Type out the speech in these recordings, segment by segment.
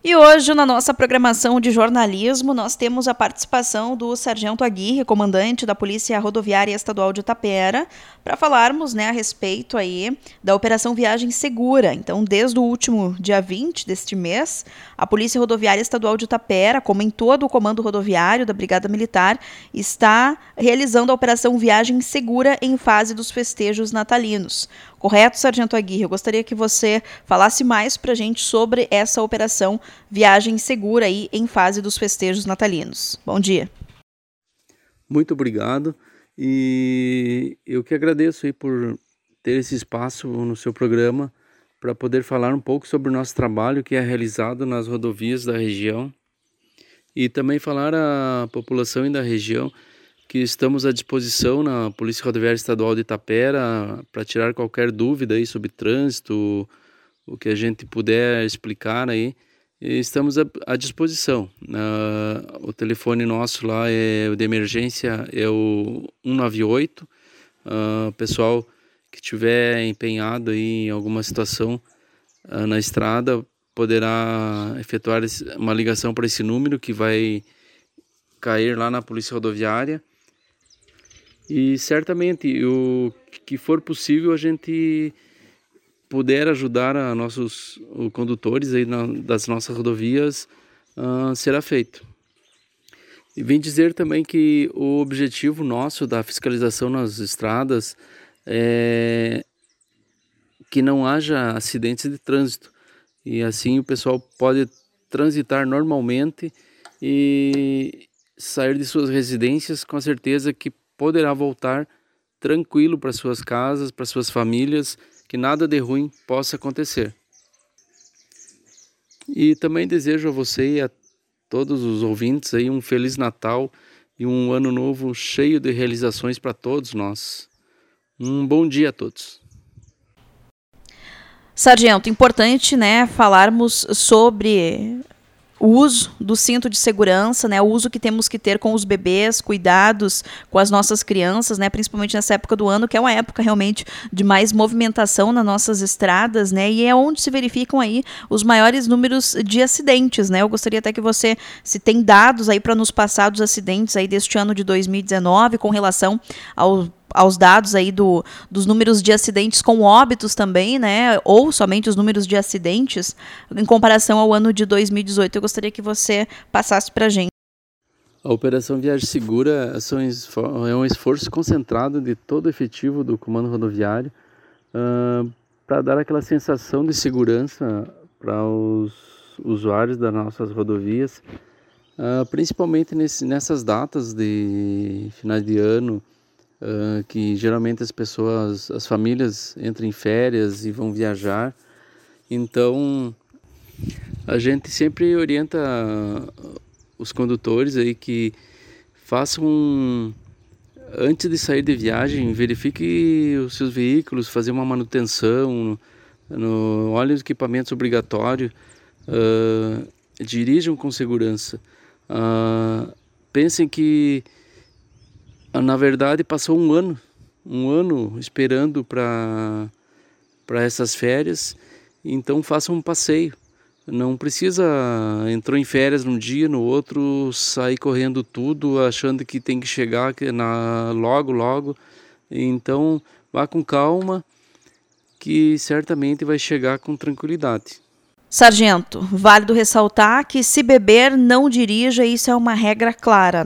E hoje, na nossa programação de jornalismo, nós temos a participação do Sargento Aguirre, comandante da Polícia Rodoviária Estadual de Itapera, para falarmos, a respeito aí da Operação Viagem Segura. Então, desde o último dia 20 deste mês, a Polícia Rodoviária Estadual de Itapera, como em todo o Comando Rodoviário da Brigada Militar, está realizando a Operação Viagem Segura em fase dos festejos natalinos. Correto, Sargento Aguirre? Eu gostaria que você falasse mais para a gente sobre essa operação Viagem Segura aí em fase dos festejos natalinos. Bom dia. Muito obrigado e eu que agradeço aí por ter esse espaço no seu programa para poder falar um pouco sobre o nosso trabalho que é realizado nas rodovias da região e também falar à população e da região que estamos à disposição na Polícia Rodoviária Estadual de Itapera para tirar qualquer dúvida aí sobre trânsito, o que a gente puder explicar aí, estamos à disposição. O telefone nosso lá o de emergência é o 198. Pessoal que estiver empenhado aí em alguma situação na estrada poderá efetuar uma ligação para esse número que vai cair lá na Polícia Rodoviária. E certamente o que for possível a gente puder ajudar a nossos condutores aí das nossas rodovias, será feito. E vim dizer também que o objetivo nosso da fiscalização nas estradas é que não haja acidentes de trânsito. E assim o pessoal pode transitar normalmente e sair de suas residências com a certeza que poderá voltar tranquilo para suas casas, para suas famílias, que nada de ruim possa acontecer. E também desejo a você e a todos os ouvintes aí um Feliz Natal e um ano novo cheio de realizações para todos nós. Um bom dia a todos. Sargento, importante, falarmos sobre o uso do cinto de segurança, o uso que temos que ter com os bebês, cuidados com as nossas crianças, principalmente nessa época do ano, que é uma época realmente de mais movimentação nas nossas estradas, e é onde se verificam aí os maiores números de acidentes, Eu gostaria até que você, se tem dados aí para nos passar dos acidentes aí deste ano de 2019 com relação aos dados aí dos números de acidentes com óbitos também, ou somente os números de acidentes em comparação ao ano de 2018. Eu gostaria que você passasse para a gente. A Operação Viagem Segura é um esforço concentrado de todo o efetivo do Comando Rodoviário para dar aquela sensação de segurança para os usuários das nossas rodovias, principalmente nessas datas de finais de ano, que geralmente as famílias entram em férias e vão viajar. Então, a gente sempre orienta os condutores aí que façam, antes de sair de viagem, verifique os seus veículos, fazer uma manutenção, olhem os equipamentos obrigatórios, dirijam com segurança. Pensem que na verdade passou um ano esperando para essas férias, então façam um passeio. Não precisa, entrou em férias num dia, no outro sair correndo tudo, achando que tem que chegar logo. Então vá com calma, que certamente vai chegar com tranquilidade. Sargento, válido ressaltar que se beber, não dirija, isso é uma regra clara,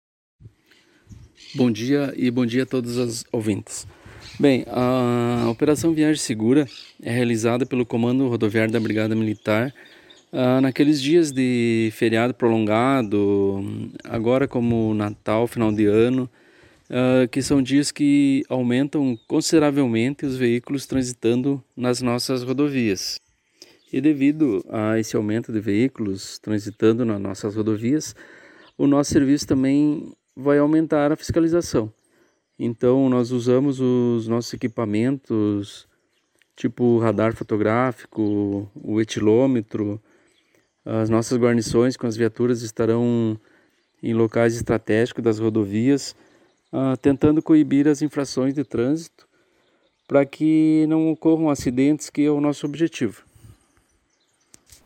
Bom dia e bom dia a todos os ouvintes. Bem, a Operação Viagem Segura é realizada pelo Comando Rodoviário da Brigada Militar naqueles dias de feriado prolongado, agora como Natal, final de ano, que são dias que aumentam consideravelmente os veículos transitando nas nossas rodovias. E devido a esse aumento de veículos transitando nas nossas rodovias, o nosso serviço também vai aumentar a fiscalização. Então nós usamos os nossos equipamentos, tipo o radar fotográfico, o etilômetro. As nossas guarnições com as viaturas estarão em locais estratégicos das rodovias, tentando coibir as infrações de trânsito para que não ocorram acidentes, que é o nosso objetivo.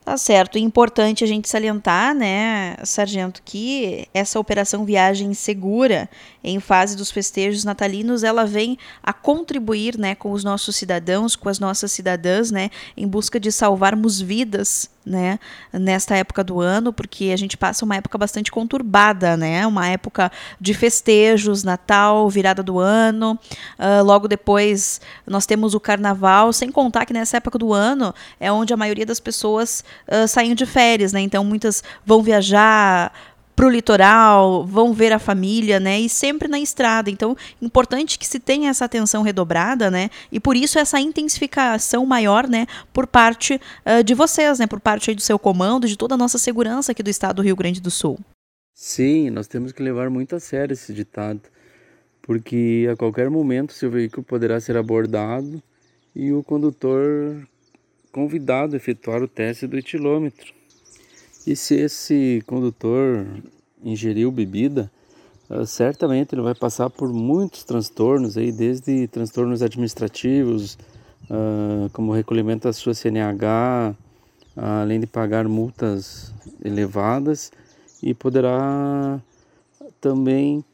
Tá certo. É importante a gente salientar, né, sargento, que essa operação Viagem Segura, em fase dos festejos natalinos, ela vem a contribuir, né, com os nossos cidadãos, com as nossas cidadãs, né, em busca de salvarmos vidas, né, nesta época do ano, porque a gente passa uma época bastante conturbada, né, uma época de festejos, Natal, virada do ano, logo depois nós temos o Carnaval, sem contar que nessa época do ano é onde a maioria das pessoas saem de férias, né? Então muitas vão viajar pro litoral, vão ver a família, né? E sempre na estrada. Então, importante que se tenha essa atenção redobrada, né? E por isso essa intensificação maior, né? Por parte de vocês, né? Por parte aí do seu comando, de toda a nossa segurança aqui do estado do Rio Grande do Sul. Sim, nós temos que levar muito a sério esse ditado, porque a qualquer momento seu veículo poderá ser abordado e o condutor convidado a efetuar o teste do etilômetro. E se esse condutor ingeriu bebida, certamente ele vai passar por muitos transtornos, aí, desde transtornos administrativos, como o recolhimento da sua CNH, além de pagar multas elevadas, e poderá também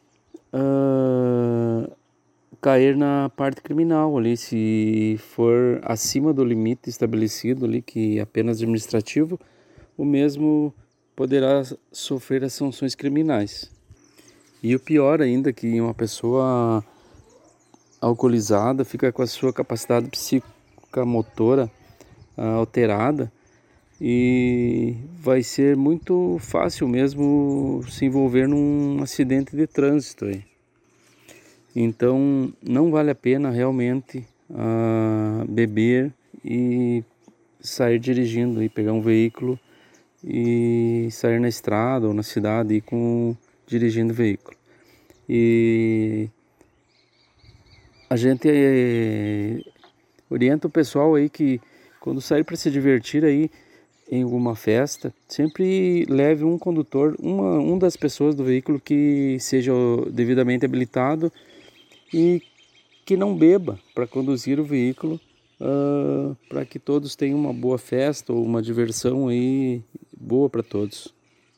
cair na parte criminal ali, se for acima do limite estabelecido ali, que é apenas administrativo, o mesmo poderá sofrer as sanções criminais. E o pior ainda, que uma pessoa alcoolizada fica com a sua capacidade psicomotora alterada, e vai ser muito fácil mesmo se envolver num acidente de trânsito aí. Então não vale a pena realmente beber e sair dirigindo e pegar um veículo e sair na estrada ou na cidade e dirigindo o veículo. E a gente orienta o pessoal aí que quando sair para se divertir aí em alguma festa, sempre leve um condutor, uma das pessoas do veículo que seja devidamente habilitado e que não beba para conduzir o veículo, para que todos tenham uma boa festa ou uma diversão aí boa para todos.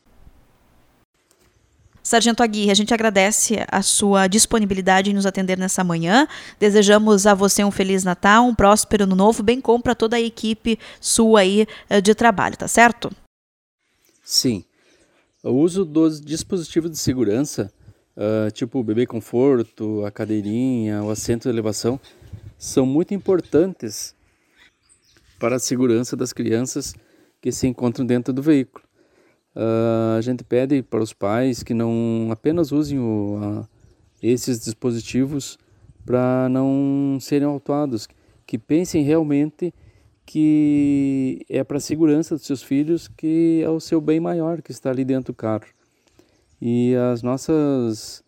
Sargento Aguirre, a gente agradece a sua disponibilidade em nos atender nessa manhã. Desejamos a você um Feliz Natal, um próspero Ano Novo, bem como para toda a equipe sua aí de trabalho, tá certo? Sim. O uso dos dispositivos de segurança, tipo o bebê conforto, a cadeirinha, o assento de elevação, são muito importantes para a segurança das crianças que se encontram dentro do veículo. A gente pede para os pais que não apenas usem esses dispositivos para não serem autuados, que pensem realmente que é para a segurança dos seus filhos, que é o seu bem maior que está ali dentro do carro. E as nossas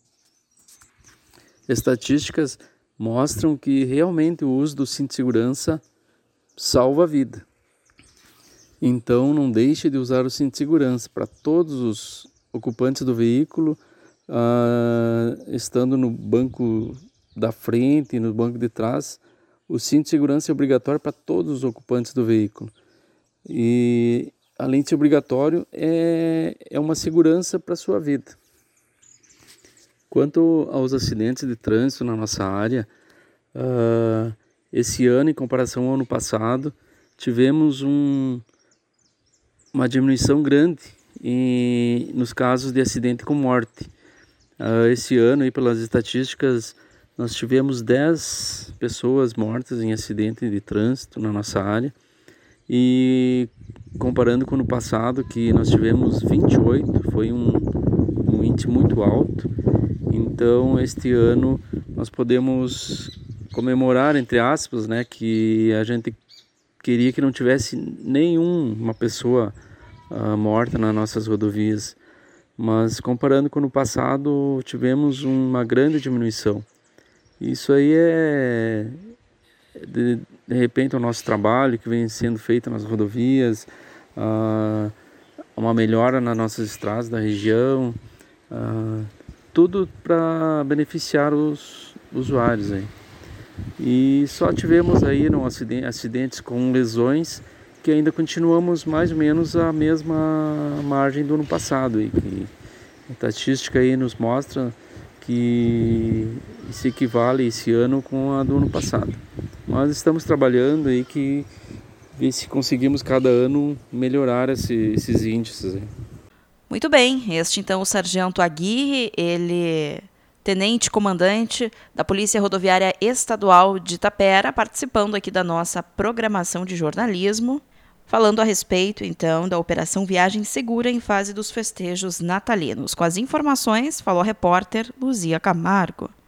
estatísticas mostram que realmente o uso do cinto de segurança salva a vida. Então não deixe de usar o cinto de segurança para todos os ocupantes do veículo, estando no banco da frente e no banco de trás. O cinto de segurança é obrigatório para todos os ocupantes do veículo. E além de ser obrigatório, é uma segurança para a sua vida. Quanto aos acidentes de trânsito na nossa área, esse ano, em comparação ao ano passado, tivemos uma diminuição grande nos casos de acidente com morte. Esse ano, aí, pelas estatísticas, nós tivemos 10 pessoas mortas em acidente de trânsito na nossa área. E comparando com o ano passado, que nós tivemos 28, foi um índice muito alto. Então, este ano, nós podemos comemorar, entre aspas, né, que a gente queria que não tivesse nenhuma pessoa morta nas nossas rodovias, mas comparando com o ano passado, tivemos uma grande diminuição. Isso aí de repente o nosso trabalho que vem sendo feito nas rodovias, uma melhora nas nossas estradas da região, tudo para beneficiar os usuários aí. E só tivemos aí acidentes com lesões que ainda continuamos mais ou menos a mesma margem do ano passado. E que a estatística aí nos mostra que se equivale esse ano com a do ano passado. Mas estamos trabalhando aí que ver se conseguimos cada ano melhorar esses índices aí. Muito bem, este então o Sargento Aguirre, ele tenente-comandante da Polícia Rodoviária Estadual de Itapera, participando aqui da nossa programação de jornalismo, falando a respeito, então, da Operação Viagem Segura em fase dos festejos natalinos. Com as informações, falou a repórter Luzia Camargo.